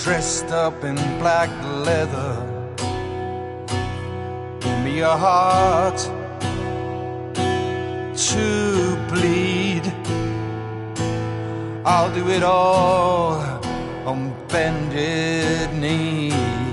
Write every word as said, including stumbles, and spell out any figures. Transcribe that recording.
dressed up in black leather. Give me your heart to bleed. I'll do it all on bended knee.